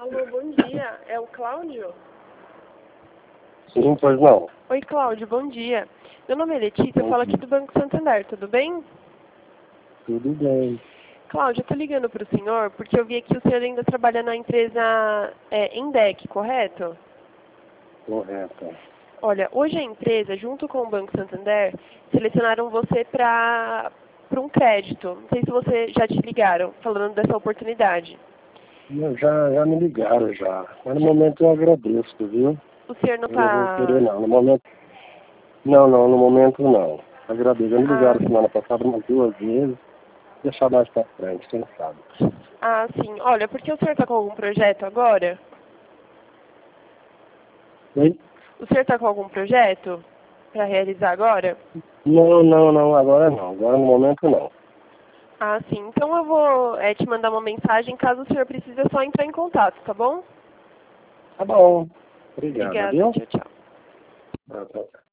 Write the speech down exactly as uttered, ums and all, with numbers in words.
Alô, bom dia. É o Cláudio? Sim, pois não. Oi, Cláudio, bom dia. Meu nome é Letícia, eu Bom falo dia. aqui do Banco Santander, tudo bem? Tudo bem. Cláudio, eu tô ligando para o senhor porque eu vi aqui que o senhor ainda trabalha na empresa é, Endec, correto? Correto. Olha, hoje a empresa, junto com o Banco Santander, selecionaram você para para um crédito. Não sei se você já te ligaram falando dessa oportunidade. Eu já, já me ligaram já. Mas no momento eu agradeço, viu? O senhor não Eu não vou querer está... não. No momento. Não, não, no momento não. Agradeço. Já me Ah, ligaram semana passada umas duas vezes. Deixar mais pra frente, quem sabe. ah, sim. Olha, porque o senhor está com algum projeto agora? Oi? O senhor está com algum projeto para realizar agora? Não, não, não, agora não. Agora no momento não. Ah, sim. Então eu vou é, te mandar uma mensagem, caso o senhor precise, é só entrar em contato, tá bom? Tá bom. Obrigado, Obrigada. viu? Tchau, tchau. Tá, tá, tá.